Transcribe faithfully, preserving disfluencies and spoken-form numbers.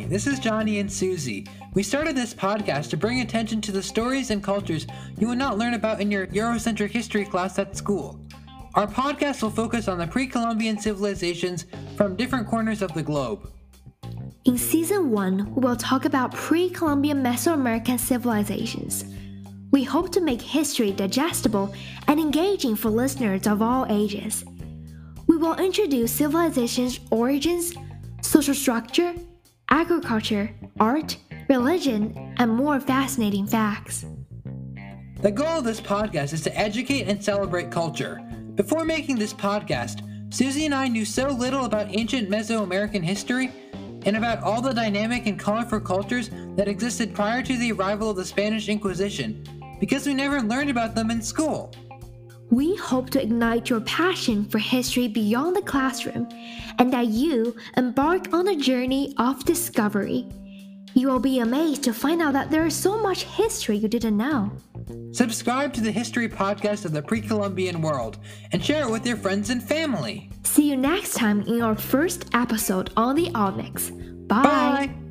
Hi, this is Johnny and Susie. We started this podcast to bring attention to the stories and cultures you will not learn about in your Eurocentric history class at school. Our podcast will focus on the pre-Columbian civilizations from different corners of the globe. In Season one, we will talk about pre-Columbian Mesoamerican civilizations. We hope to make history digestible and engaging for listeners of all ages. We will introduce civilizations' origins, social structure, agriculture, art, religion, and more fascinating facts. The goal of this podcast is to educate and celebrate culture. Before making this podcast, Susie and I knew so little about ancient Mesoamerican history and about all the dynamic and colorful cultures that existed prior to the arrival of the Spanish Inquisition, because we never learned about them in school. We hope to ignite your passion for history beyond the classroom and that you embark on a journey of discovery. You will be amazed to find out that there is so much history you didn't know. Subscribe to the History Podcast of the Pre-Columbian World and share it with your friends and family. See you next time in our first episode on the Onyx. Bye! Bye.